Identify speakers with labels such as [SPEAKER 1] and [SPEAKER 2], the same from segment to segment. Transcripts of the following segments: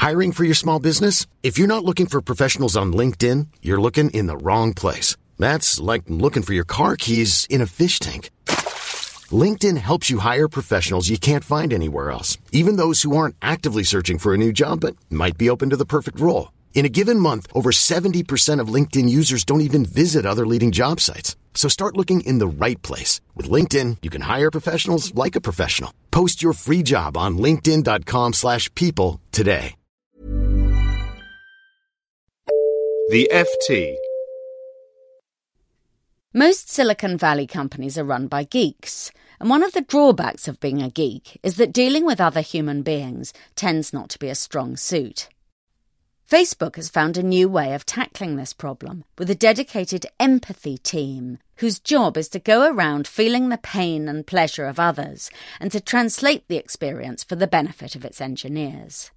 [SPEAKER 1] Hiring for your small business? If you're not looking for professionals on LinkedIn, you're looking in the wrong place. That's like looking for your car keys in a fish tank. LinkedIn helps you hire professionals you can't find anywhere else, even those who aren't actively searching for a new job but might be open to the perfect role. In a given month, over 70% of LinkedIn users don't even visit other leading job sites. So start looking in the right place. With LinkedIn, you can hire professionals like a professional. Post your free job on linkedin.com/people today.
[SPEAKER 2] The FT.
[SPEAKER 3] Most Silicon Valley companies are run by geeks, and one of the drawbacks of being a geek is that dealing with other human beings tends not to be a strong suit. Facebook has found a new way of tackling this problem with a dedicated empathy team whose job is to go around feeling the pain and pleasure of others and to translate the experience for the benefit of its engineers.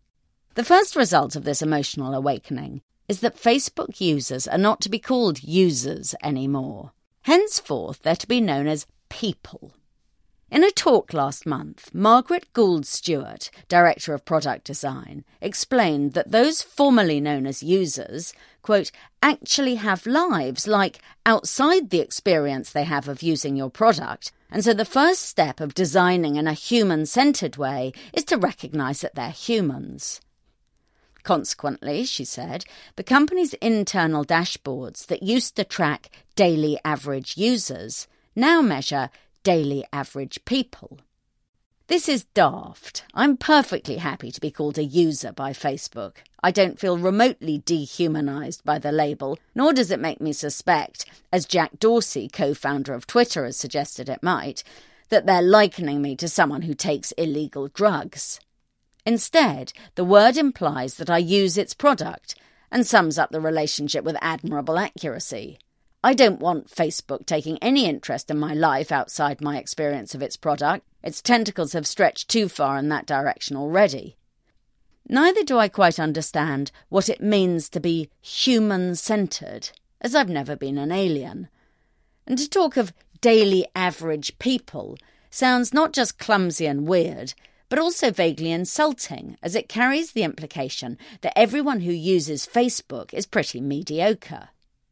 [SPEAKER 3] The first result of this emotional awakening is that Facebook users are not to be called users anymore. Henceforth, they're to be known as people. In a talk last month, Margaret Gould Stewart, Director of Product Design, explained that those formerly known as users, quote, actually have lives like outside the experience they have of using your product, and so the first step of designing in a human-centred way is to recognise that they're humans. Consequently, she said, the company's internal dashboards that used to track daily average users now measure daily average people. This is daft. I'm perfectly happy to be called a user by Facebook. I don't feel remotely dehumanised by the label, nor does it make me suspect, as Jack Dorsey, co-founder of Twitter, has suggested it might, that they're likening me to someone who takes illegal drugs. Instead, the word implies that I use its product and sums up the relationship with admirable accuracy. I don't want Facebook taking any interest in my life outside my experience of its product. Its tentacles have stretched too far in that direction already. Neither do I quite understand what it means to be human-centred, as I've never been an alien. And to talk of daily average people sounds not just clumsy and weird, but also vaguely insulting, as it carries the implication that everyone who uses Facebook is pretty mediocre.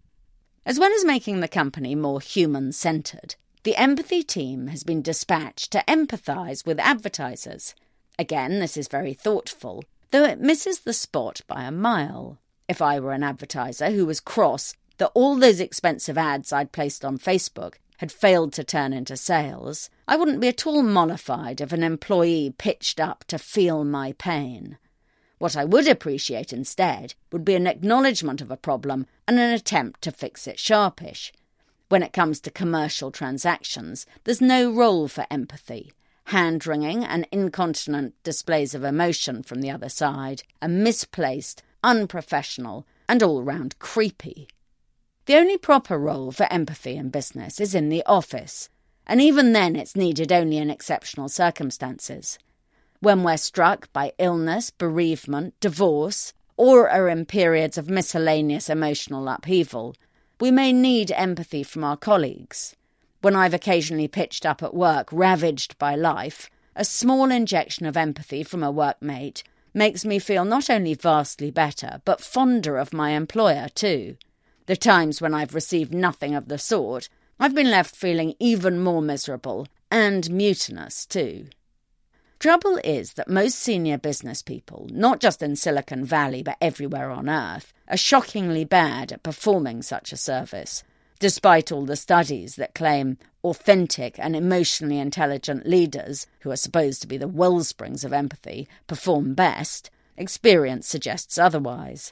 [SPEAKER 3] As well as making the company more human-centred, the empathy team has been dispatched to empathise with advertisers. Again, this is very thoughtful, though it misses the spot by a mile. If I were an advertiser who was cross that all those expensive ads I'd placed on Facebook had failed to turn into sales, I wouldn't be at all mollified if an employee pitched up to feel my pain. What I would appreciate instead would be an acknowledgement of a problem and an attempt to fix it sharpish. When it comes to commercial transactions, there's no role for empathy. Hand-wringing and incontinent displays of emotion from the other side are misplaced, unprofessional, and all-round creepy. The only proper role for empathy in business is in the office, and even then it's needed only in exceptional circumstances. When we're struck by illness, bereavement, divorce, or are in periods of miscellaneous emotional upheaval, we may need empathy from our colleagues. When I've occasionally pitched up at work ravaged by life, a small injection of empathy from a workmate makes me feel not only vastly better, but fonder of my employer too. The times when I've received nothing of the sort, I've been left feeling even more miserable and mutinous too. Trouble is that most senior business people, not just in Silicon Valley but everywhere on Earth, are shockingly bad at performing such a service, despite all the studies that claim authentic and emotionally intelligent leaders, who are supposed to be the wellsprings of empathy, perform best. Experience suggests otherwise.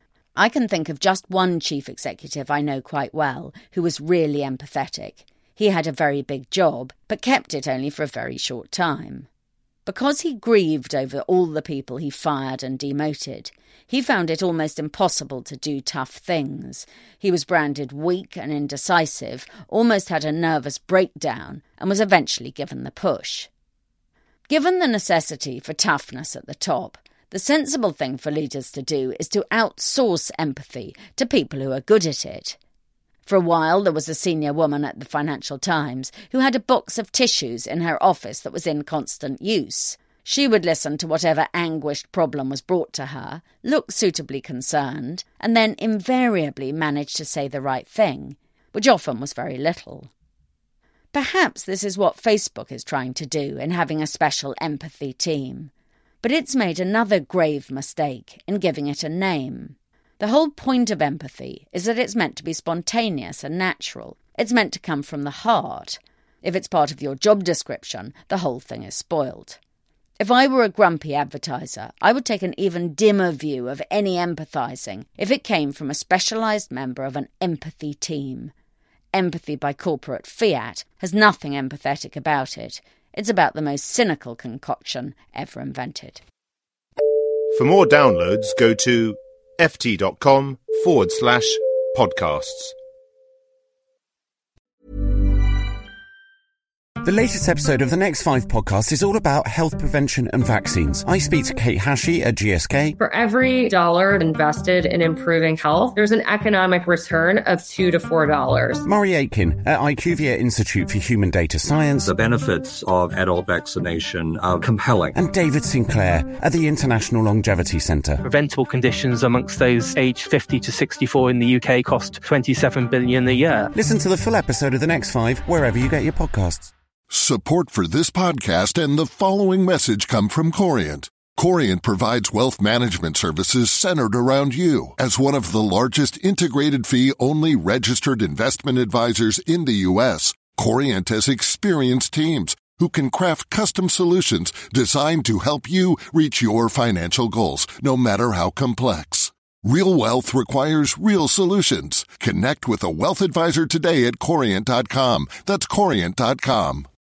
[SPEAKER 3] I can think of just one chief executive I know quite well who was really empathetic. He had a very big job, but kept it only for a very short time. Because he grieved over all the people he fired and demoted, he found it almost impossible to do tough things. He was branded weak and indecisive, almost had a nervous breakdown, and was eventually given the push. Given the necessity for toughness at the top, the sensible thing for leaders to do is to outsource empathy to people who are good at it. For a while, there was a senior woman at the Financial Times who had a box of tissues in her office that was in constant use. She would listen to whatever anguished problem was brought to her, look suitably concerned, and then invariably manage to say the right thing, which often was very little. Perhaps this is what Facebook is trying to do in having a special empathy team. But it's made another grave mistake in giving it a name. The whole point of empathy is that it's meant to be spontaneous and natural. It's meant to come from the heart. If it's part of your job description, the whole thing is spoiled. If I were a grumpy advertiser, I would take an even dimmer view of any empathising if it came from a specialised member of an empathy team. Empathy by corporate fiat has nothing empathetic about it. It's about the most cynical concoction ever invented.
[SPEAKER 2] For more downloads, go to ft.com/podcasts.
[SPEAKER 4] The latest episode of the Next 5 podcast is all about health prevention and vaccines. I speak to Kate Hashey at GSK.
[SPEAKER 5] For every dollar invested in improving health, there's an economic return of $2 to $4.
[SPEAKER 4] Murray Aitken at IQVIA Institute for Human Data Science.
[SPEAKER 6] The benefits of adult vaccination are compelling.
[SPEAKER 4] And David Sinclair at the International Longevity Centre.
[SPEAKER 7] Preventable conditions amongst those aged 50 to 64 in the UK cost $27 billion a year.
[SPEAKER 4] Listen to the full episode of the Next 5 wherever you get your podcasts.
[SPEAKER 8] Support for this podcast and the following message come from Corient. Corient provides wealth management services centered around you. As one of the largest integrated fee-only registered investment advisors in the U.S., Corient has experienced teams who can craft custom solutions designed to help you reach your financial goals, no matter how complex. Real wealth requires real solutions. Connect with a wealth advisor today at Corient.com. That's Corient.com.